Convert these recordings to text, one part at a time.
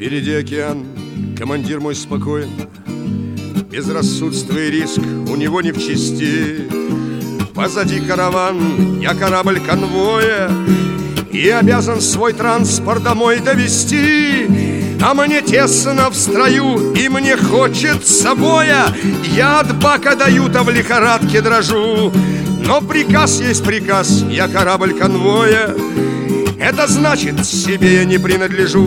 Впереди океан, командир мой спокоен, безрассудство и риск у него не в чести. Позади караван, я корабль конвоя, и обязан свой транспорт домой довести. А мне тесно в строю, и мне хочется боя. Я от бака даю-то в лихорадке дрожу. Но приказ есть приказ, я корабль конвоя. Это значит, себе я не принадлежу.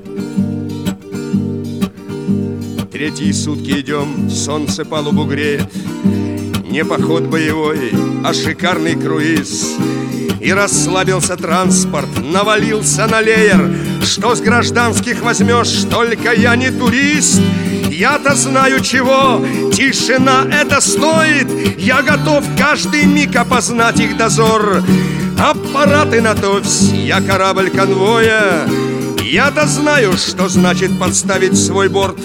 Третьи сутки идем, солнце палубу греет. Не поход боевой, а шикарный круиз. И расслабился транспорт, навалился на леер. Что с гражданских возьмешь, только я не турист. Я-то знаю чего, тишина это стоит. Я готов каждый миг опознать их дозор. Аппараты на товсь, я корабль конвоя. Я-то знаю, что значит подставить свой борт.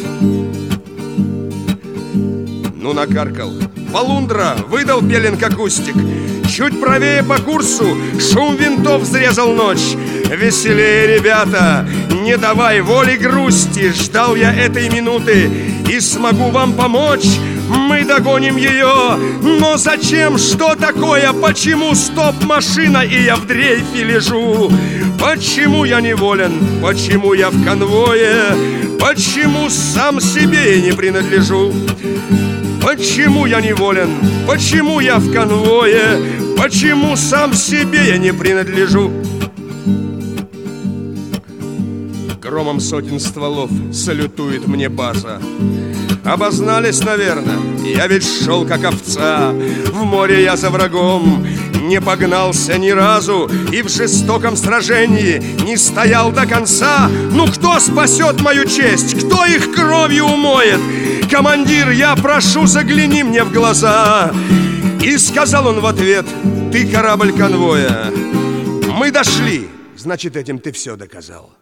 Ну, накаркал. Полундра выдал пеленг акустик. Чуть правее по курсу шум винтов взрезал ночь. Веселее, ребята, не давай воли грусти. Ждал я этой минуты и смогу вам помочь. Мы догоним ее, но зачем, что такое? Почему стоп-машина и я в дрейфе лежу? Почему я неволен, почему я в конвое? Почему сам себе я не принадлежу? Почему я неволен, почему я в конвое? Почему сам себе я не принадлежу? Громом сотен стволов салютует мне база. Обознались, наверное, я ведь шел как овца. В море я за врагом не погнался ни разу и в жестоком сражении не стоял до конца. Ну кто спасет мою честь, кто их кровью умоет? Командир, я прошу, загляни мне в глаза. И сказал он в ответ: ты корабль конвоя. Мы дошли, значит, этим ты все доказал.